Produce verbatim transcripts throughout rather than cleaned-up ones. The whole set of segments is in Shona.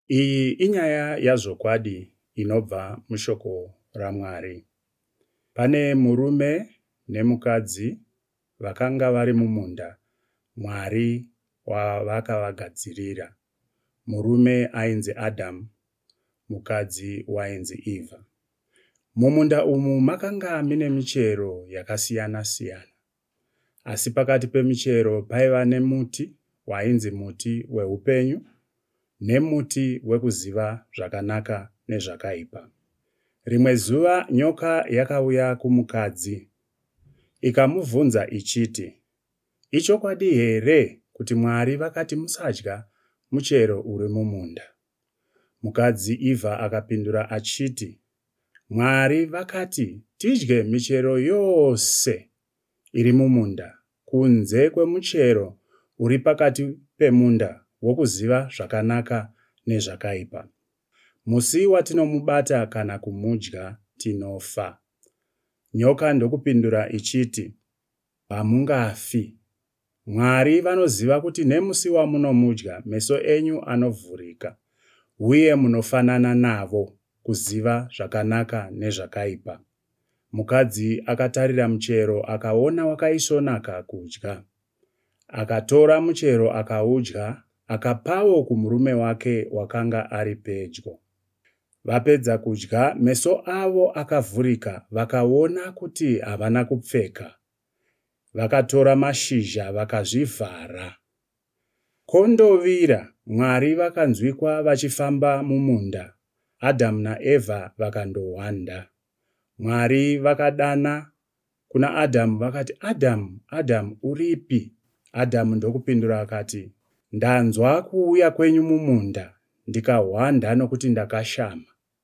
Iyi inyaya yazvokwadi inobva mushoko raMwari. Pane murume nemukadzi vakanga vari mumunda Mwari wavakavagadzirira. Murume ainzi Adhamu, mukadzi wainzi Evha. Mumunda umu makanga mine michero yakasiyana siyana. Asi pakati pemichero paiva nemuti wainzi muti weupenyu nemuti wekuziva zvakanaka nezvakaipa. Rimwe zuva nyoka yakauya kumukadzi ikamubvunza ichiti, "Ichokwadi here kuti Mwari vakati musadya muchero uri mumunda?" Mukadzi Evha akapindura achiti, "Mwari vakati tidye michero yose iri mumunda kunze kwemuchero uri pakati pemunda wokuziva zvakanaka nezvakaipa. Musi watinomubata kana kumudya tinofa." Nyoka ndokupindura ichiti, "Hamungafi. Mwari vanoziva kuti nemusi wamunomudya meso enyu anovhurika, uye munofanana navo kuziva zvakanaka nezvakaipa." Mukadzi akatarira muchero akaona wakaisvonaka kudya. Akatora muchero akaudya, akapawo kumurume wake wakanga ari pedyo. Vapedza kudya, meso avo akavhurika, vakaona kuti havana kupfeka. Vakatora mashizha vakazvivhara. Kwondovira, Mwari vakanzwikwa vachifamba mumunda. Adhamu naEvha vakandohwanda. Mwari vakadana kuna Adhamu vakati, "Adhamu, Adhamu, uripi?" Adhamu ndokupindura akati, "Ndanzwa kuuya kwenyu mumunda, ndikahwanda nokuti ndakashama."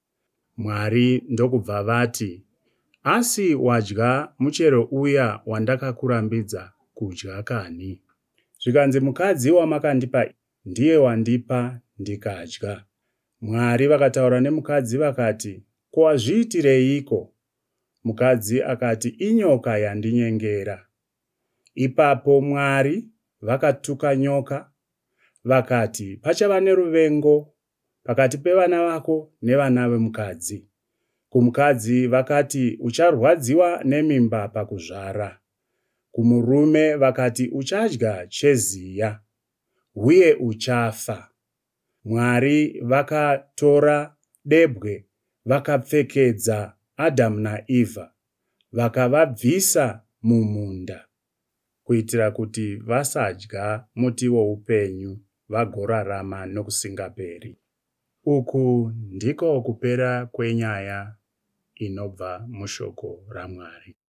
Mwari ndokubva vati, "Asi wadya muchero uya wandakakurambidza kudya kani? Zvikanzi mukadzi wamakandipa ndiye wandipa ndikadya." Mwari vakataura nemukadzi vakati, "Ko, wazviitireiko?" Mukadzi akati, "Inyoka yandinyengera." Ipapo Mwari vakatuka nyoka vakati, "Pachava neruvengo pakati pevana vako nevana vemukadzi." Kumukadzi vakati, "Ucharwadziwa nemimba pakuzvara." Kumurume vakati, "Uchadya cheziya, uye uchafa." Mwari vakatora debwe vakapfekedza Adhamu naEvha vakavabvisa mumunda kuitira kuti vasadya muti woupenyu vagorarama nokusingaperi. Uku ndiko kupera kwenyaya inobva mushoko raMwari.